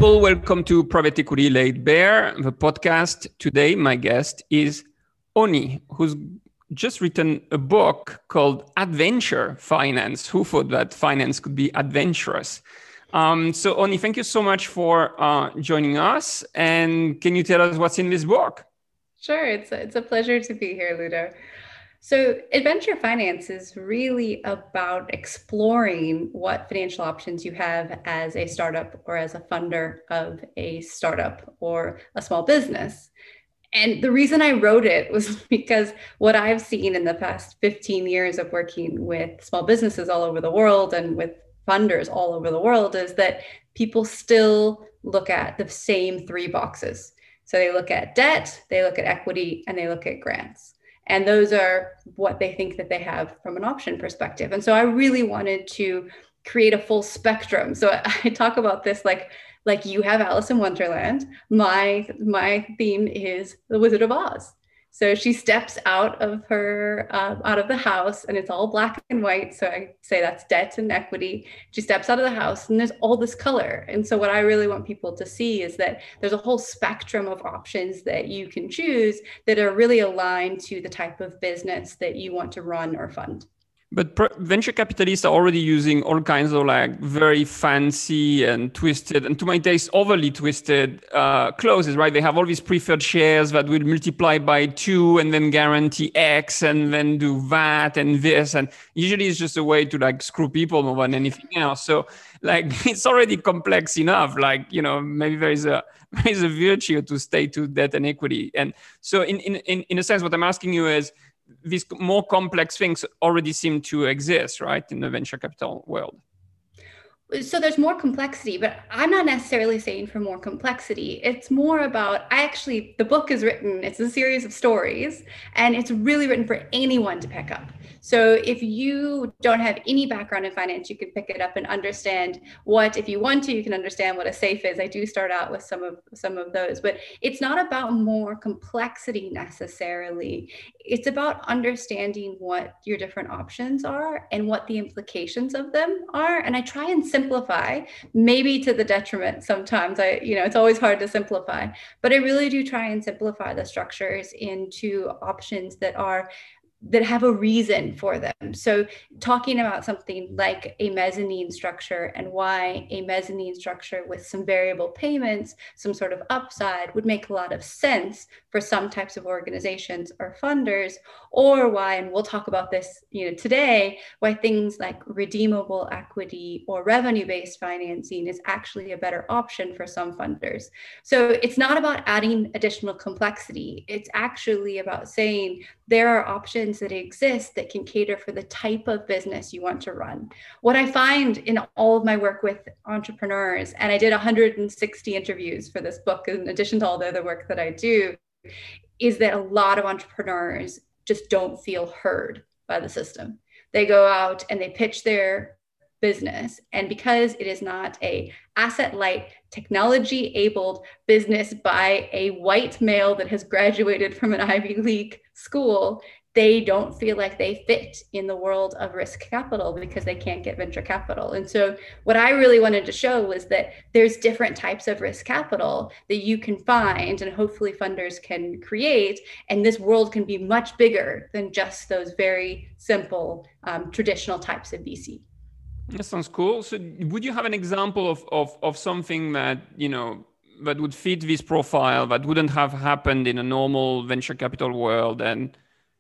people, welcome to Private Equity Laid Bare, the podcast. Today, my guest is Oni, who's just written a book called Adventure Finance. Who thought that finance could be adventurous? So Oni, thank you so much for joining us. And can you tell us what's in this book? Sure, it's a pleasure to be here, Ludo. So adventure finance is really about exploring what financial options you have as a startup or as a funder of a startup or a small business. And the reason I wrote it was because what I've seen in the past 15 years of working with small businesses all over the world and with funders all over the world is that people still look at the same three boxes. So they look at debt, they look at equity, and they look at grants. And those are what they think that they have from an option perspective. And so I really wanted to create a full spectrum. So I talk about this like you have Alice in Wonderland. My theme is the Wizard of Oz. So she steps out of the house and it's all black and white. So I say that's debt and equity. She steps out of the house and there's all this color. And so what I really want people to see is that there's a whole spectrum of options that you can choose that are really aligned to the type of business that you want to run or fund. But venture capitalists are already using all kinds of like very fancy and twisted, and to my taste, overly twisted clauses, right? They have all these preferred shares that will multiply by 2 and then guarantee X and then do that and this. And usually it's just a way to like screw people more than anything else. So like it's already complex enough. Like, you know, maybe there is a virtue to stay to debt and equity. And so in a sense, what I'm asking you is, these more complex things already seem to exist, right, in the venture capital world. So there's more complexity, but I'm not necessarily saying for more complexity. It's more about, the book is written, it's a series of stories, and it's really written for anyone to pick up. So if you don't have any background in finance, you can pick it up and understand if you want to, you can understand what a SAFE is. I do start out with some of those, but it's not about more complexity necessarily. It's about understanding what your different options are and what the implications of them are. And I try and simplify, maybe to the detriment sometimes. It's always hard to simplify, but I really do try and simplify the structures into options that have a reason for them. So talking about something like a mezzanine structure and why a mezzanine structure with some variable payments, some sort of upside would make a lot of sense for some types of organizations or funders, or why, and we'll talk about this today, why things like redeemable equity or revenue-based financing is actually a better option for some funders. So it's not about adding additional complexity. It's actually about saying there are options that exist that can cater for the type of business you want to run. What I find in all of my work with entrepreneurs, and I did 160 interviews for this book in addition to all the other work that I do, is that a lot of entrepreneurs just don't feel heard by the system. They go out and they pitch their business, and because it is not a asset-light, technology-abled business by a white male that has graduated from an Ivy League school, they don't feel like they fit in the world of risk capital because they can't get venture capital. And so what I really wanted to show was that there's different types of risk capital that you can find and hopefully funders can create. And this world can be much bigger than just those very simple traditional types of VC. That sounds cool. So would you have an example of something that, that would fit this profile that wouldn't have happened in a normal venture capital world and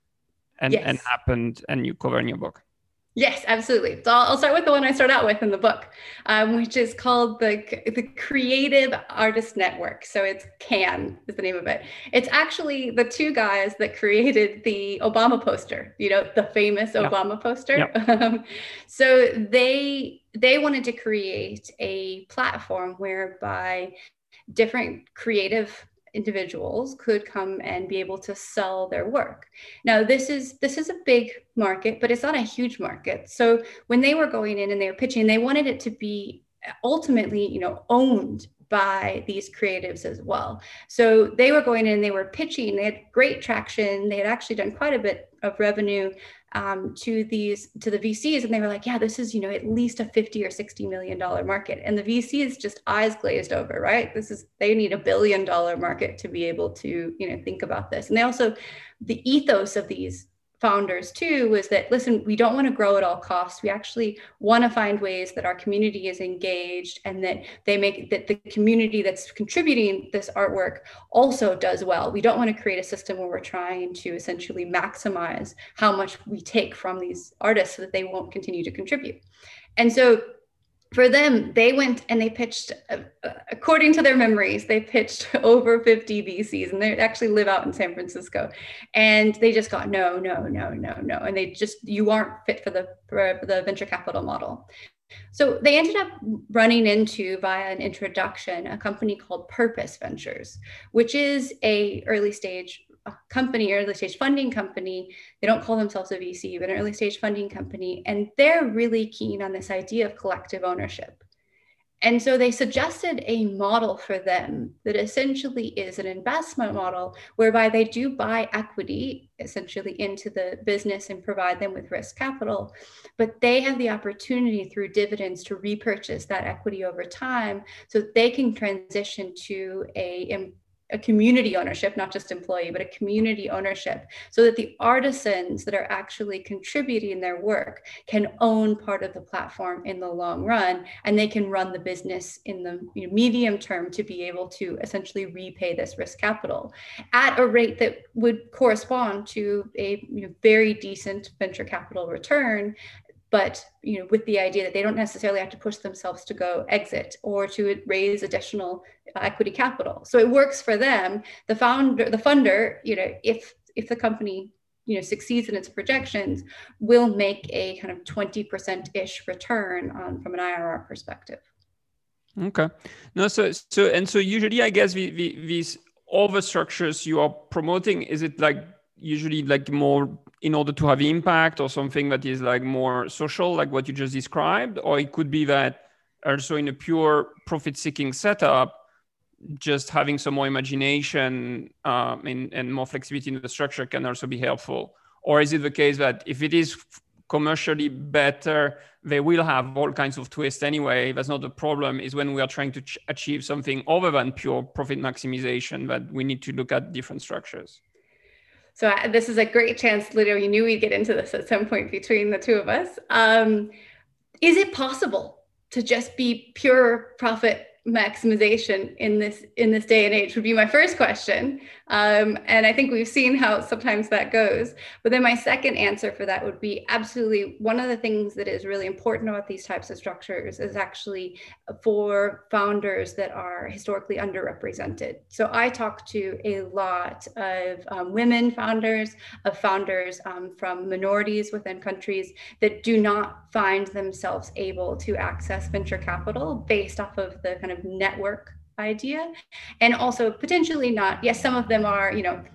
happened and you cover in your book? Yes, absolutely. So I'll start with the one I start out with in the book, which is called the Creative Artist Network. So it's CAN is the name of it. It's actually the two guys that created the Obama poster, the famous Obama poster. Yeah. So they wanted to create a platform whereby different creative individuals could come and be able to sell their work. Now, this is a big market, but it's not a huge market. So when they were going in and they were pitching, they wanted it to be ultimately, owned by these creatives as well. So they were going in, they were pitching, they had great traction. They had actually done quite a bit of revenue to the VCs, and they were like, yeah, this is, at least a $50 or $60 million market. And the VCs just eyes glazed over, right? They need $1 billion market to be able to, think about this. And they also, the ethos of these founders too was that, listen, we don't want to grow at all costs. We actually want to find ways that our community is engaged and that that the community that's contributing this artwork also does well. We don't want to create a system where we're trying to essentially maximize how much we take from these artists so that they won't continue to contribute. And so for them, they went and they pitched, according to their memories, they pitched over 50 VCs, and they actually live out in San Francisco. And they just got no. And they just, you aren't fit for the venture capital model. So they ended up running into, via an introduction, a company called Purpose Ventures, which is a early stage funding company. They don't call themselves a VC, but an early stage funding company. And they're really keen on this idea of collective ownership. And so they suggested a model for them that essentially is an investment model whereby they do buy equity essentially into the business and provide them with risk capital, but they have the opportunity through dividends to repurchase that equity over time so that they can transition to a community ownership, not just employee, but a community ownership, so that the artisans that are actually contributing their work can own part of the platform in the long run, and they can run the business in the medium term to be able to essentially repay this risk capital at a rate that would correspond to a very decent venture capital return. But with the idea that they don't necessarily have to push themselves to go exit or to raise additional equity capital. So it works for them. The funder, if the company succeeds in its projections, will make a kind of 20%-ish return from an IRR perspective. Okay. No, so usually, I guess these other structures you are promoting, is it usually more in order to have impact, or something that is more social, like what you just described? Or it could be that also in a pure profit-seeking setup, just having some more imagination and more flexibility in the structure can also be helpful? Or is it the case that if it is commercially better, they will have all kinds of twists anyway? That's not the problem. Is when we are trying to achieve something other than pure profit maximization that we need to look at different structures. So this is a great chance, Lido. You knew we'd get into this at some point between the two of us. Is it possible to just be pure profit maximization in this day and age would be my first question. And I think we've seen how sometimes that goes. But then my second answer for that would be absolutely, one of the things that is really important about these types of structures is actually for founders that are historically underrepresented. So I talk to a lot of women founders, of founders from minorities within countries that do not find themselves able to access venture capital based off of the kind of network idea. And also potentially not, yes, some of them are,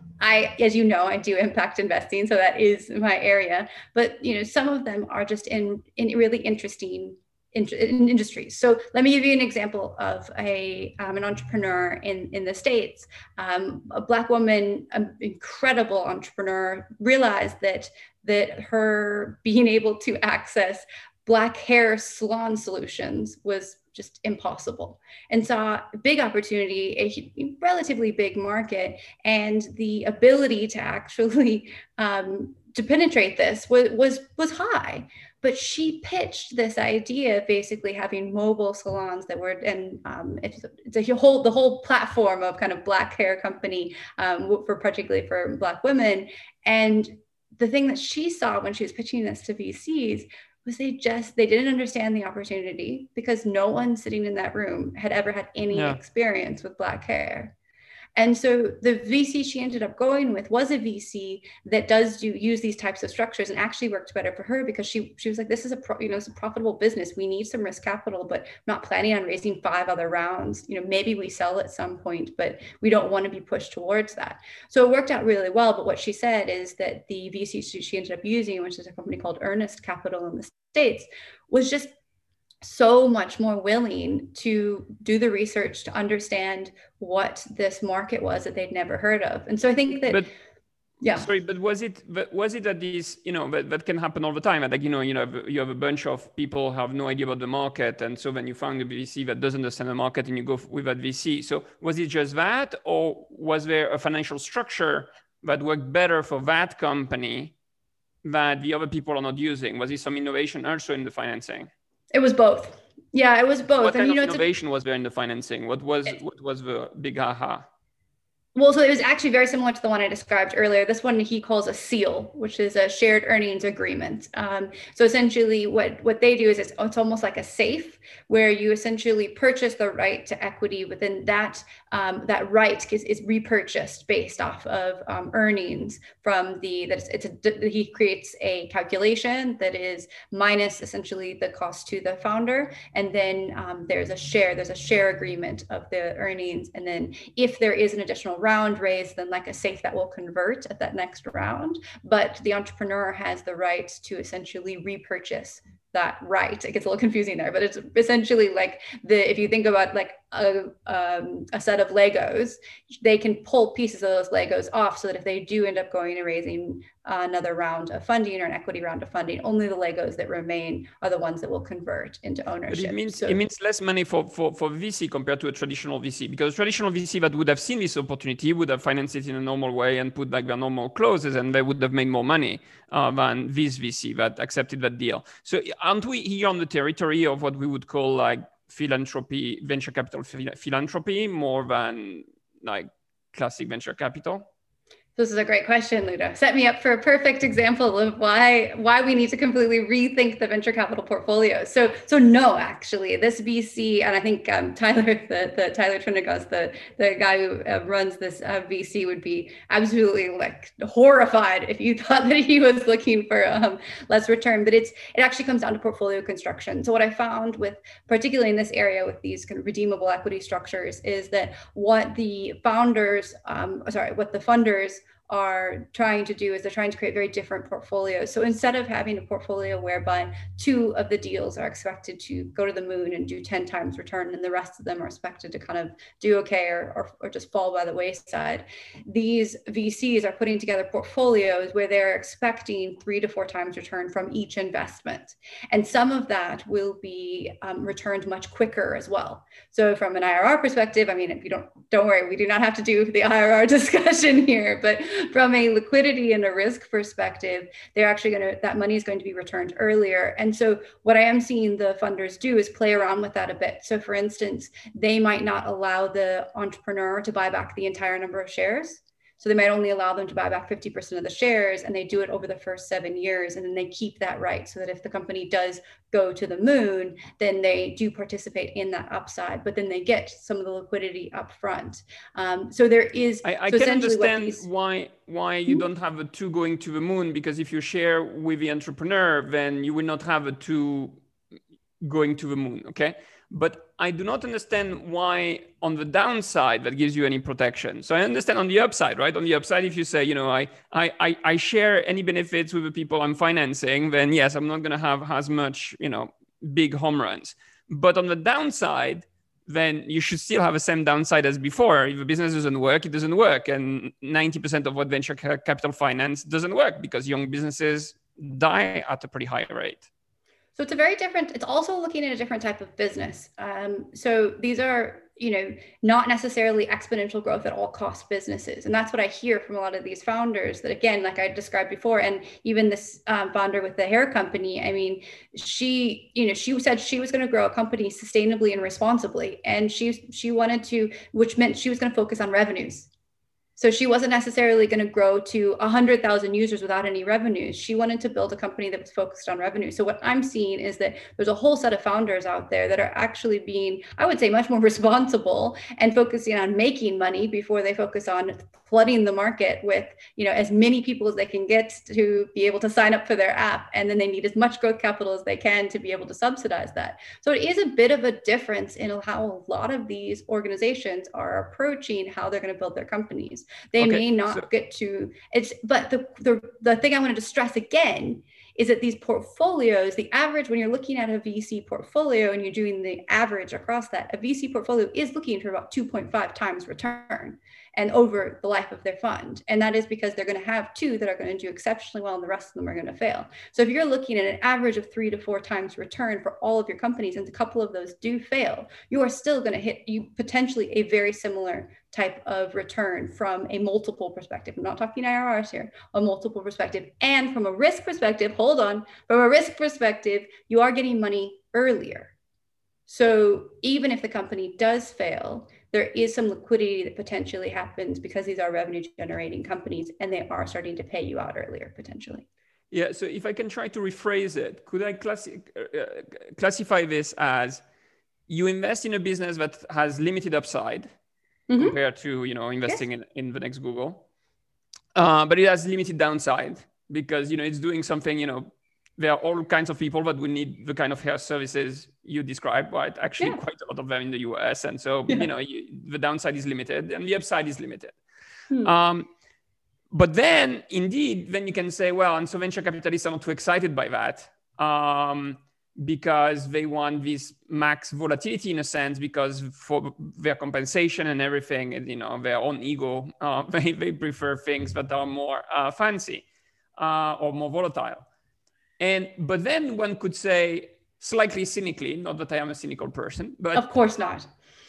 as I do impact investing, so that is my area, but some of them are just in really interesting industries. So let me give you an example of an entrepreneur in the States. A Black woman, an incredible entrepreneur, realized that her being able to access Black hair salon solutions was just impossible, and saw a big opportunity, a relatively big market, and the ability to actually to penetrate this was high. But she pitched this idea of basically having mobile salons that were, and it's the whole platform of kind of Black hair company particularly for Black women. And the thing that she saw when she was pitching this to VCs was they didn't understand the opportunity, because no one sitting in that room had ever had any experience with Black hair. And so the VC she ended up going with was a VC that does use these types of structures, and actually worked better for her, because she was like, this is it's a profitable business. We need some risk capital, but not planning on raising 5 other rounds. Maybe we sell at some point, but we don't want to be pushed towards that. So it worked out really well. But what she said is that the VC she ended up using, which is a company called Earnest Capital in the States, was just so much more willing to do the research to understand what this market was that they'd never heard of. And so I think that Yeah. Sorry, but was it that this, that can happen all the time? Like, you have a bunch of people who have no idea about the market. And so then you find a VC that doesn't understand the market and you go with that VC. So was it just that, or was there a financial structure that worked better for that company that the other people are not using? Was there some innovation also in the financing? It was both. Yeah, it was both. What kind of innovation was there in the financing? What was the big aha? Well, so it was actually very similar to the one I described earlier. This one he calls a SEAL, which is a shared earnings agreement. So essentially what they do is it's almost like a safe where you essentially purchase the right to equity within that right is repurchased based off of earnings from he creates a calculation that is minus essentially the cost to the founder. And then there's a share agreement of the earnings. And then if there is an additional round raised, then like a safe that will convert at that next round. But the entrepreneur has the right to essentially repurchase that right. It gets a little confusing there, but it's essentially like if you think about like a set of Legos, they can pull pieces of those Legos off so that if they do end up going and raising another round of funding or an equity round of funding, only the Legos that remain are the ones that will convert into ownership. But it means less money for VC compared to a traditional VC, because a traditional VC that would have seen this opportunity would have financed it in a normal way and put like their normal clauses, and they would have made more money than this VC that accepted that deal. So aren't we here on the territory of what we would call like philanthropy, venture capital philanthropy, more than like classic venture capital? This is a great question, Ludo. Set me up for a perfect example of why we need to completely rethink the venture capital portfolio. So no, actually, this VC, and I think Tyler, the Tyler Trinagos, the guy who runs this VC, would be absolutely like horrified if you thought that he was looking for less return. But it actually comes down to portfolio construction. So what I found particularly in this area with these kind of redeemable equity structures, is that what the funders are trying to do is they're trying to create very different portfolios. So instead of having a portfolio whereby 2 of the deals are expected to go to the moon and do 10 times return, and the rest of them are expected to kind of do okay or just fall by the wayside, these VCs are putting together portfolios where they're expecting 3 to 4 times return from each investment. And some of that will be returned much quicker as well. So from an IRR perspective, I mean, if you don't worry, we do not have to do the IRR discussion here, but from a liquidity and a risk perspective, they're actually that money is going to be returned earlier. And so what I am seeing the funders do is play around with that a bit. So for instance, they might not allow the entrepreneur to buy back the entire number of shares. So they might only allow them to buy back 50% of the shares, and they do it over the first 7 years. And then they keep that right so that if the company does go to the moon, then they do participate in that upside, but then they get some of the liquidity up front. So there is. I can understand why you don't have a 2 going to the moon, because if you share with the entrepreneur, then you will not have a 2 going to the moon. Okay. But I do not understand why on the downside that gives you any protection. So I understand on the upside, right? On the upside, if you say, I share any benefits with the people I'm financing, then yes, I'm not going to have as much, big home runs. But on the downside, then you should still have the same downside as before. If the business doesn't work, it doesn't work. And 90% of what venture capital finance doesn't work because young businesses die at a pretty high rate. So it's also looking at a different type of business. So these are, not necessarily exponential growth at all cost businesses. And that's what I hear from a lot of these founders that, again, like I described before, and even this founder with the hair company, I mean, she said she was going to grow a company sustainably and responsibly. And she wanted to, which meant she was going to focus on revenues. So she wasn't necessarily going to grow to 100,000 users without any revenues. She wanted to build a company that was focused on revenue. So what I'm seeing is that there's a whole set of founders out there that are actually being, I would say, much more responsible and focusing on making money before they focus on flooding the market with, as many people as they can get to be able to sign up for their app. And then they need as much growth capital as they can to be able to subsidize that. So it is a bit of a difference in how a lot of these organizations are approaching how they're going to build their companies. They may not get to it, but the thing I wanted to stress again is that these portfolios, the average, when you're looking at a VC portfolio and you're doing the average across that, a VC portfolio is looking for about 2.5 times return and over the life of their fund. And that is because they're going to have two that are going to do exceptionally well and the rest of them are going to fail. So if you're looking at an average of 3 to 4 times return for all of your companies and a couple of those do fail, you are still going to hit you potentially a very similar type of return from a multiple perspective. I'm not talking IRRs here, a multiple perspective. And from a risk perspective, hold on, from a risk perspective, you are getting money earlier. So even if the company does fail, there is some liquidity that potentially happens because these are revenue generating companies and they are starting to pay you out earlier potentially. Yeah, so if I can try to rephrase it, could I classify this as you invest in a business that has limited upside compared to, investing in the next Google, but it has limited downside because, it's doing something, there are all kinds of people that will need the kind of health services you described, right? Actually, quite a lot of them in the US. And so, the downside is limited and the upside is limited. But then, indeed, then you can say, well, and so venture capitalists are not too excited by that because they want this max volatility in a sense, because for their compensation and everything, and, their own ego, they prefer things that are more fancy or more volatile. But then one could say, slightly cynically, not that I am a cynical person, but of course not.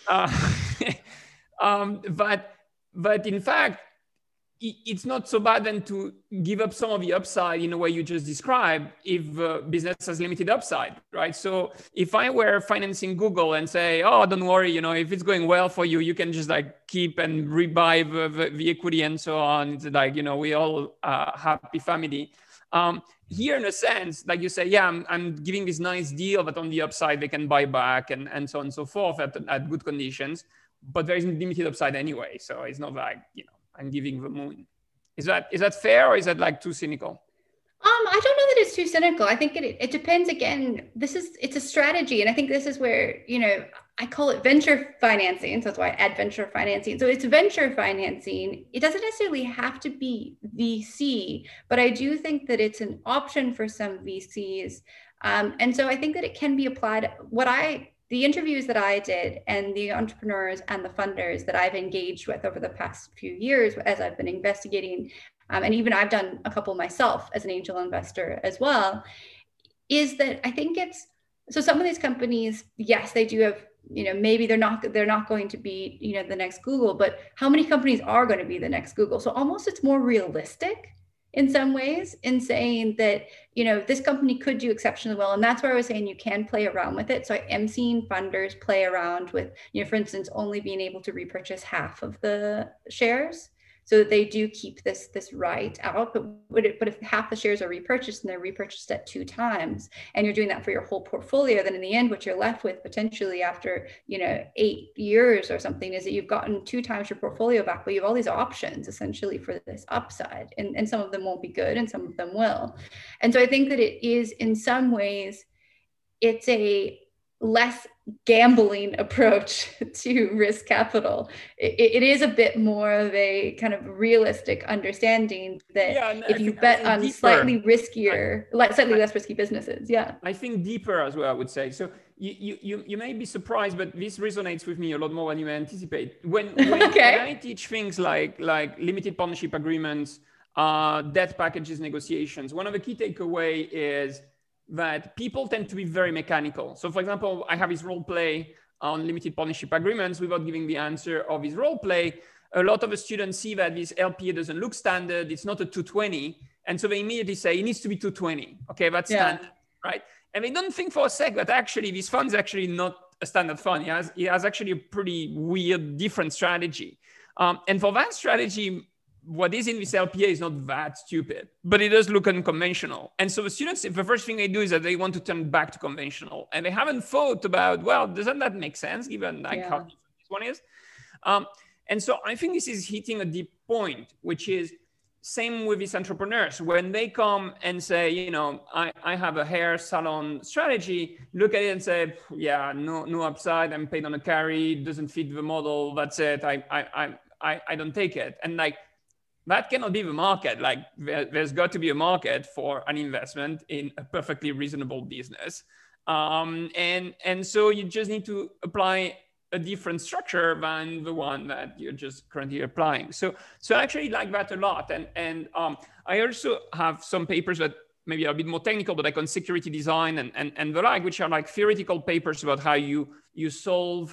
But in fact, it's not so bad then to give up some of the upside in a way you just described if business has limited upside, right? So if I were financing Google and say, oh, don't worry, if it's going well for you, you can just keep and rebuy the equity and so on. It's we all happy family. Here, in a sense, like you say, yeah, I'm giving this nice deal, but on the upside, they can buy back and so on and so forth at good conditions. But there is limited upside anyway. So it's not I'm giving the moon. Is that fair, or is that too cynical? I don't know that it's too cynical. I think it depends. Again, it's a strategy. And I think this is where, I call it venture financing. So that's why I add venture financing. So it's venture financing. It doesn't necessarily have to be VC, but I do think that it's an option for some VCs. And so I think that it can be applied. The interviews that I did and the entrepreneurs and the funders that I've engaged with over the past few years as I've been investigating, and even I've done a couple myself as an angel investor as well, is that I think so some of these companies, yes, they do have, maybe they're not going to be, the next Google, but how many companies are going to be the next Google? So almost it's more realistic in some ways in saying that, this company could do exceptionally well. And that's where I was saying you can play around with it. So I am seeing funders play around with, for instance, only being able to repurchase half of the shares so that they do keep this right out. But if half the shares are repurchased and they're repurchased at 2 times, and you're doing that for your whole portfolio, then in the end, what you're left with potentially after 8 years or something is that you've gotten 2 times your portfolio back, but you have all these options essentially for this upside, and some of them won't be good and some of them will. And so I think that it is, in some ways, it's a less gambling approach to risk capital. It is a bit more of a kind of realistic understanding that if you bet on deeper, slightly less risky businesses. Yeah, I think deeper as well, I would say. So you may be surprised, but this resonates with me a lot more than you may anticipate. When I teach things like limited partnership agreements, debt packages negotiations, one of the key takeaway is that people tend to be very mechanical. So for example, I have this role play on limited partnership agreements without giving the answer of his role play. A lot of the students see that this LPA doesn't look standard. It's not a 220. And so they immediately say it needs to be 220. Okay, that's standard, right? And they don't think for a sec that actually this fund is actually not a standard fund. It has actually a pretty weird, different strategy. And for that strategy, what is in this LPA is not that stupid, but it does look unconventional. And so the students, the first thing they do is that they want to turn back to conventional. And they haven't thought about, well, doesn't that make sense given how different this one is? And so I think this is hitting a deep point, which is same with these entrepreneurs. When they come and say, I have a hair salon strategy, look at it and say, yeah, no upside. I'm paid on a carry, doesn't fit the model. That's it. I don't take it. And that cannot be the market. Like there's got to be a market for an investment in a perfectly reasonable business. And so you just need to apply a different structure than the one that you're just currently applying. So I actually like that a lot. And I also have some papers that maybe are a bit more technical, but like on security design and the like, which are like theoretical papers about how you solve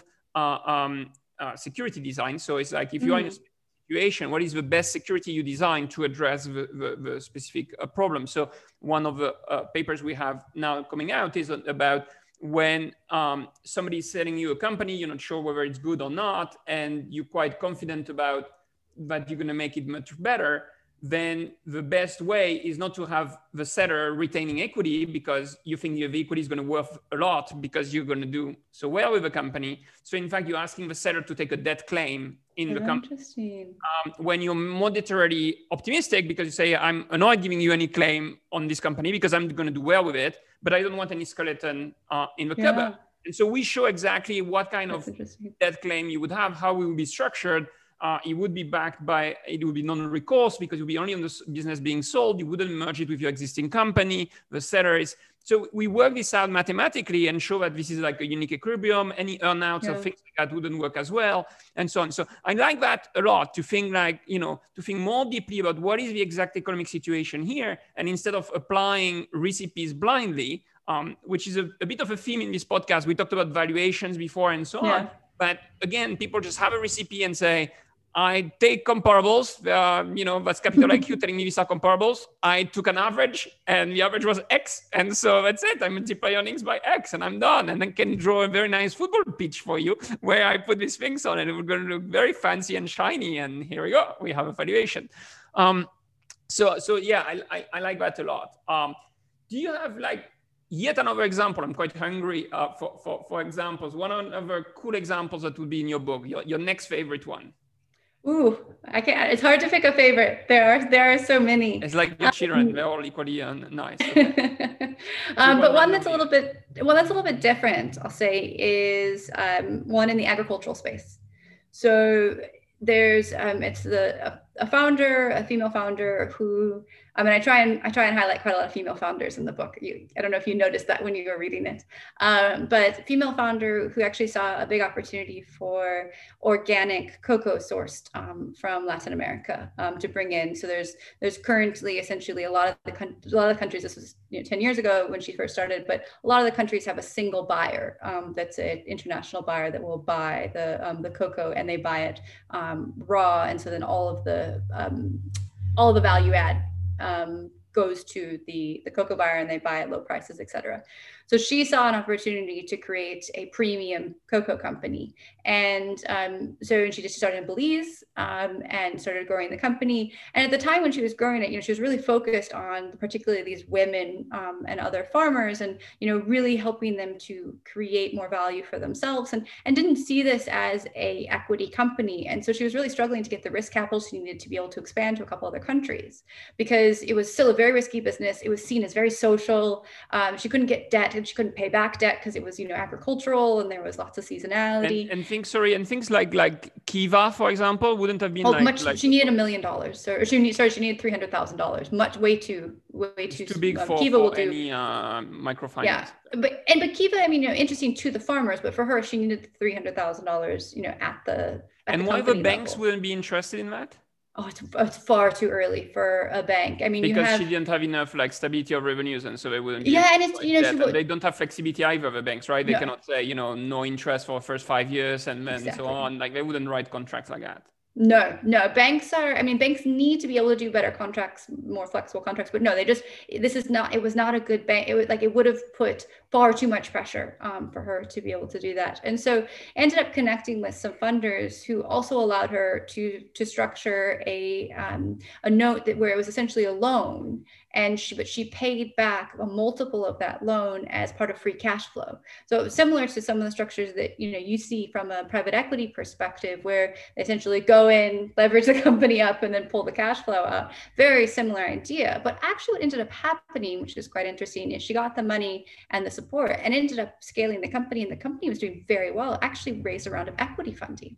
security design. So it's like if you are in a situation, what is the best security you design to address the specific problem? So one of the papers we have now coming out is about when somebody is selling you a company, you're not sure whether it's good or not, and you're quite confident about that you're going to make it much better, then the best way is not to have the seller retaining equity because you think the equity is going to worth a lot because you're going to do so well with the company. So in fact, you're asking the seller to take a debt claim in the company. When you're monetarily optimistic, because you say, I'm not giving you any claim on this company because I'm going to do well with it, but I don't want any skeleton in the cupboard. And so we show exactly what kind of debt claim you would have, how it would be structured. It would be backed by, it would be non-recourse because it would be only on the business being sold. You wouldn't merge it with your existing company, the seller is. So we work this out mathematically and show that this is like a unique equilibrium. Any earnouts or things like that wouldn't work as well, and so on. So I like that a lot, to think like, to think more deeply about what is the exact economic situation here. And instead of applying recipes blindly, which is a bit of a theme in this podcast, we talked about valuations before and so on. But again, people just have a recipe and say, I take comparables, that's Capital IQ telling me these are comparables. I took an average and the average was X. And so that's it. I multiply earnings by X and I'm done. And then can draw a very nice football pitch for you where I put these things on and it's going to look very fancy and shiny. And here we go. We have a valuation. So yeah, I like that a lot. Do you have like yet another example? I'm quite hungry for examples. One of the cool examples that would be in your book, your next favorite one. Ooh, I can't. It's hard to pick a favorite. There are so many. It's like your children; they're all equally nice. Okay. But one that's a little bit different, I'll say, is one in the agricultural space. So there's it's a founder, a female founder who. I try and highlight quite a lot of female founders in the book. I don't know if you noticed that when you were reading it, but female founder who actually saw a big opportunity for organic cocoa sourced from Latin America to bring in. So there's currently essentially a lot of the countries. This was 10 years ago when she first started, but a lot of the countries have a single buyer that's an international buyer that will buy the cocoa, and they buy it raw, and so then all of the value add goes to the cocoa buyer, and they buy at low prices, et cetera. So she saw an opportunity to create a premium cocoa company. And so she just started in Belize and started growing the company. And at the time when she was growing it, she was really focused on particularly these women and other farmers, and, really helping them to create more value for themselves, and didn't see this as a equity company. And so she was really struggling to get the risk capital she needed to be able to expand to a couple other countries, because it was still a very risky business. It was seen as very social. She couldn't get debt, and she couldn't pay back debt because it was, agricultural, and there was lots of seasonality. And things like Kiva, for example, wouldn't have been she needed $1 million. So she needed $300,000. Way too big for Kiva will any microfinance. Yeah, but Kiva, interesting to the farmers, but for her, she needed $300,000, at the why the banks level. Wouldn't be interested in that? Oh, it's far too early for a bank. Because she didn't have enough stability of revenues, and so they wouldn't. Yeah, and it's they don't have flexibility either. The banks, right? They cannot say no interest for the first 5 years and then so on. They wouldn't write contracts like that. No, banks need to be able to do better contracts, more flexible contracts, but no, it was not a good bank. It would have put far too much pressure for her to be able to do that. And so ended up connecting with some funders who also allowed her to structure a note where it was essentially a loan, but she paid back a multiple of that loan as part of free cash flow. So it was similar to some of the structures that you see from a private equity perspective, where they essentially go in, leverage the company up, and then pull the cash flow out. Very similar idea. But actually what ended up happening, which is quite interesting, is she got the money and the support and ended up scaling the company, and the company was doing very well. It actually raised a round of equity funding.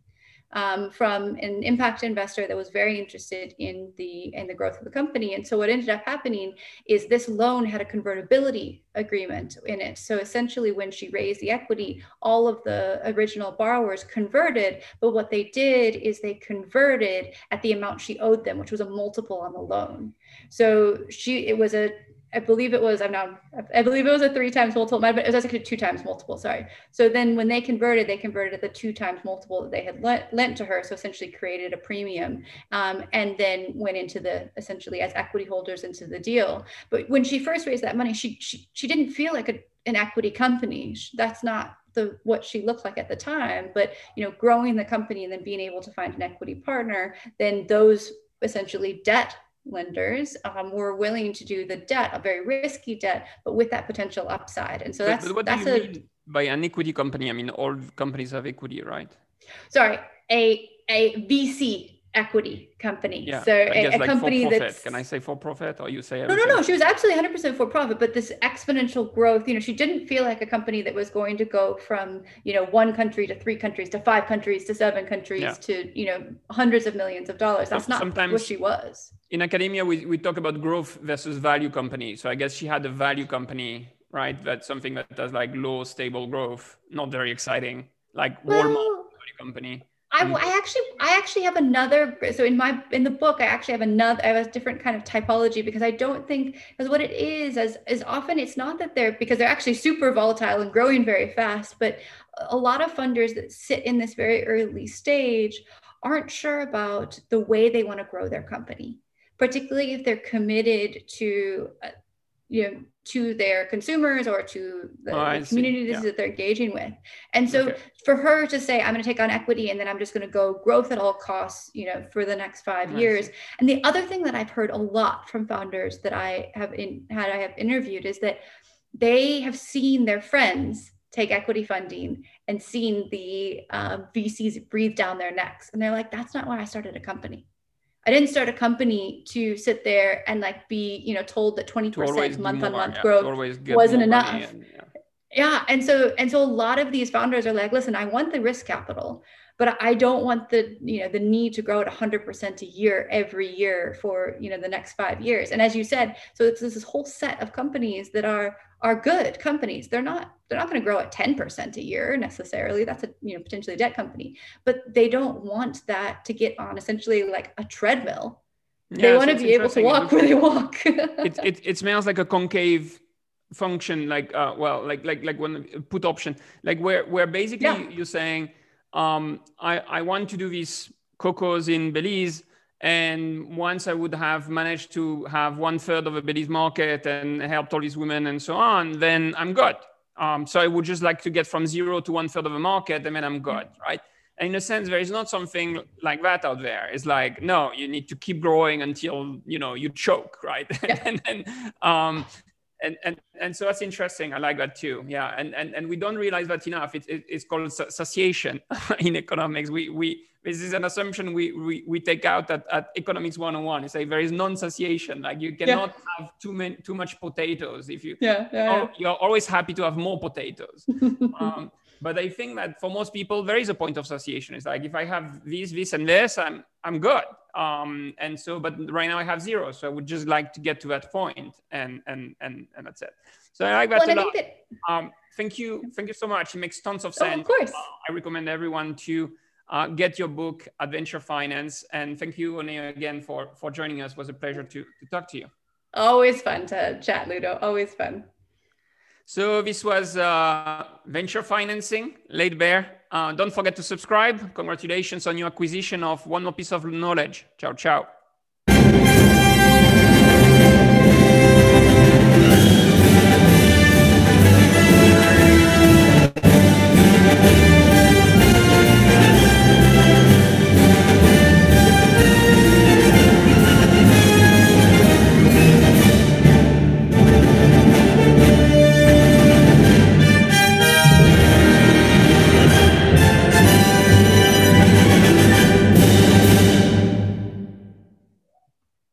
from an impact investor that was very interested in the growth of the company. And so what ended up happening is this loan had a convertibility agreement in it. So essentially, when she raised the equity, all of the original borrowers converted, but what they did is they converted at the amount she owed them, which was a multiple on the loan. So I believe it was a 3 times multiple, but it was actually 2 times multiple, sorry. So then when they converted at the 2 times multiple that they had lent to her, so essentially created a premium, and then went into essentially as equity holders into the deal. But when she first raised that money, she didn't feel like an equity company. That's not what she looked like at the time. But, growing the company and then being able to find an equity partner, then those essentially debt lenders were willing to do the debt, a very risky debt, but with that potential upside. And so but what do you mean by an equity company? I mean, all companies have equity, right? Sorry, a VC equity company. Yeah, so a company that's, can I say for profit, or you say everything? No, she was absolutely 100% for profit, but this exponential growth, she didn't feel like a company that was going to go from 1 country to 3 countries to 5 countries to 7 countries to hundreds of millions of dollars. That's not what she was. In academia, we talk about growth versus value company. So I guess she had a value company, right? That's something that does like low stable growth, not very exciting, like Walmart value company. I actually have another. So in the book, I have a different kind of typology, because I don't think, because what it is as often it's not that because they're actually super volatile and growing very fast, but a lot of funders that sit in this very early stage aren't sure about the way they want to grow their company, particularly if they're committed to to their consumers or to the communities that they're engaging with. And so for her to say, I'm going to take on equity and then I'm just going to go growth at all costs, for the next 5 years. And the other thing that I've heard a lot from founders that I have interviewed is that they have seen their friends take equity funding and seen the VCs breathe down their necks. And they're like, that's not why I started a company. I didn't start a company to sit there and be, told that 20% month on month growth wasn't enough. And so a lot of these founders are like, listen, I want the risk capital, but I don't want the need to grow at 100% a year every year for, the next 5 years. And as you said, so it's this whole set of companies that are good companies. They're not going to grow at 10% a year necessarily. That's potentially a debt company, but they don't want that to get on essentially like a treadmill. They want to be able to walk where they walk. it smells like a concave function, like when put option, like where basically you're saying, I want to do these cocos in Belize, and once I would have managed to have 1/3 of the Belize market and helped all these women and so on, then I'm good. So I would just like to get from 0 to 1/3 of the market, and then I'm good, right? And in a sense, there is not something like that out there. It's like, no, you need to keep growing until you choke, right? And so that's interesting. I like that too. Yeah, and we don't realize that enough. It's called satiation in economics. This is an assumption we take out at Economics 101. It's like there is non-satiation. Like you cannot have too much potatoes. If you're always happy to have more potatoes. But I think that for most people, there is a point of satiation. It's like, if I have this, and this, I'm good. And so, but right now I have 0. So I would just like to get to that point, and that's it. So I like that a lot. Thank you so much. It makes tons of sense. Of course. I recommend everyone to get your book, Adventure Finance. And thank you, One, again for joining us. It was a pleasure to talk to you. Always fun to chat, Ludo. Always fun. So this was Venture Financing, Laid Bare. Don't forget to subscribe. Congratulations on your acquisition of one more piece of knowledge. Ciao, ciao.